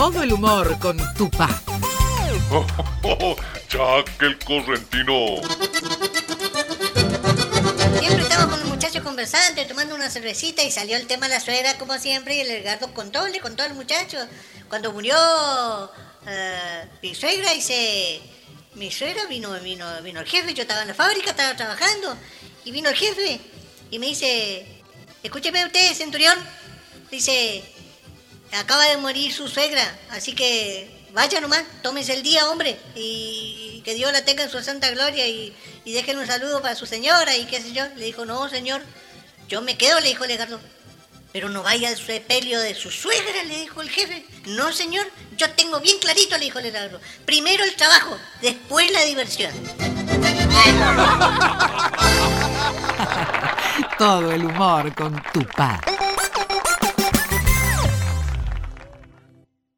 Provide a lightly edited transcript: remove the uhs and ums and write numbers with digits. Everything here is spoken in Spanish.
Todo el humor con Tupá. Jack el correntino. Siempre estamos con los muchachos conversando, tomando una cervecita y salió el tema de la suegra como siempre y el Edgardo contó a los muchachos. Cuando murió mi suegra, mi suegra vino el jefe, yo estaba en la fábrica, estaba trabajando y vino el jefe y me dice, escúcheme usted, centurión, dice, acaba de morir su suegra, así que vaya nomás, tómese el día, hombre, y que Dios la tenga en su santa gloria y dejen un saludo para su señora y qué sé yo. Le dijo, no, señor, yo me quedo, le dijo el Edgardo. Pero no vaya al sepelio de su suegra, le dijo el jefe. No, señor, yo tengo bien clarito, le dijo el Edgardo. Primero el trabajo, después la diversión. Todo el humor con Tupá.